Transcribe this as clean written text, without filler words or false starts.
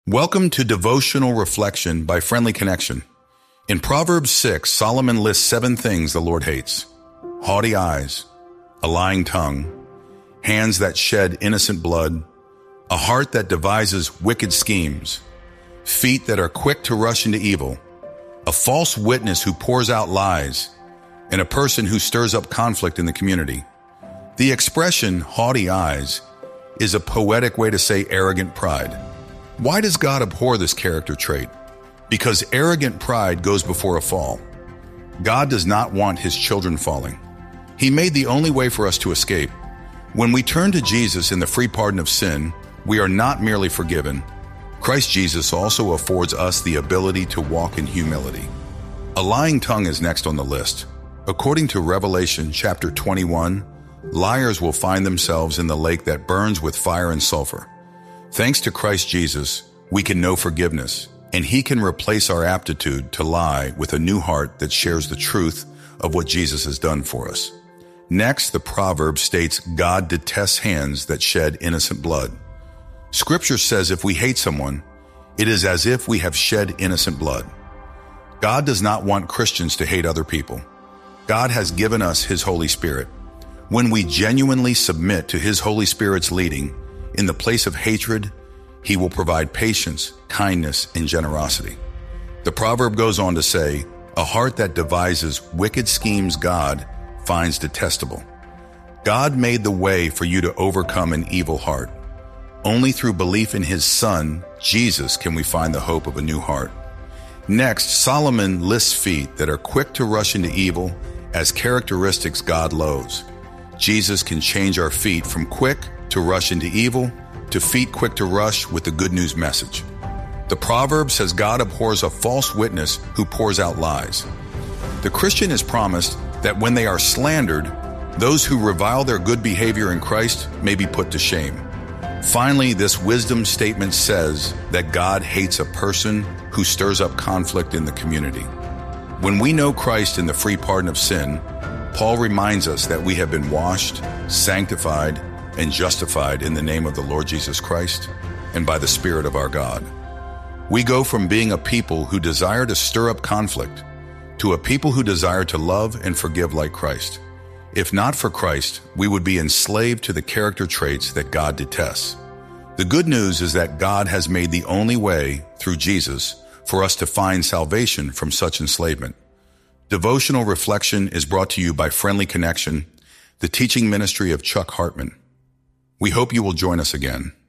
Welcome to Devotional Reflection by Friendly Connection. In Proverbs 6, Solomon lists 7 things the Lord hates: haughty eyes, a lying tongue, hands that shed innocent blood, a heart that devises wicked schemes, feet that are quick to rush into evil, a false witness who pours out lies, and a person who stirs up conflict in the community. The expression haughty eyes is a poetic way to say arrogant pride. Why does God abhor this character trait? Because arrogant pride goes before a fall. God does not want his children falling. He made the only way for us to escape. When we turn to Jesus in the free pardon of sin, we are not merely forgiven. Christ Jesus also affords us the ability to walk in humility. A lying tongue is next on the list. According to Revelation chapter 21, liars will find themselves in the lake that burns with fire and sulfur. Thanks to Christ Jesus, we can know forgiveness, and he can replace our aptitude to lie with a new heart that shares the truth of what Jesus has done for us. Next, the proverb states God detests hands that shed innocent blood. Scripture says if we hate someone, it is as if we have shed innocent blood. God does not want Christians to hate other people. God has given us his Holy Spirit. When we genuinely submit to his Holy Spirit's leading, in the place of hatred, he will provide patience, kindness, and generosity. The proverb goes on to say, a heart that devises wicked schemes God finds detestable. God made the way for you to overcome an evil heart. Only through belief in his Son, Jesus, can we find the hope of a new heart. Next, Solomon lists feet that are quick to rush into evil as characteristics God loathes. Jesus can change our feet from quick to rush into evil to feet quick to rush with the good news message. The proverb says God abhors a false witness who pours out lies. The Christian is promised that when they are slandered, those who revile their good behavior in Christ may be put to shame. Finally, this wisdom statement says that God hates a person who stirs up conflict in the community. When we know Christ in the free pardon of sin, Paul reminds us that we have been washed, sanctified, and justified in the name of the Lord Jesus Christ and by the Spirit of our God. We go from being a people who desire to stir up conflict to a people who desire to love and forgive like Christ. If not for Christ, we would be enslaved to the character traits that God detests. The good news is that God has made the only way, through Jesus, for us to find salvation from such enslavement. Devotional Reflection is brought to you by Friendly Connection, the teaching ministry of Chuck Hartman. We hope you will join us again.